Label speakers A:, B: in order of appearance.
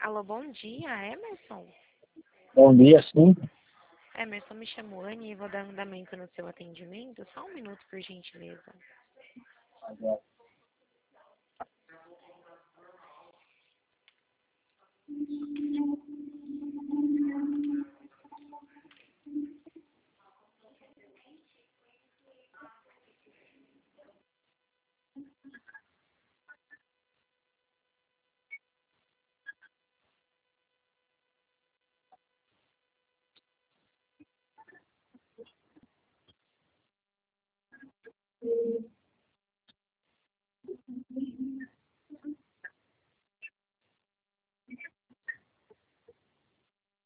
A: Alô, bom dia, Emerson.
B: Bom dia, sim.
A: Emerson, me chamo Anne e vou dar andamento no seu atendimento. Só um minuto, por gentileza.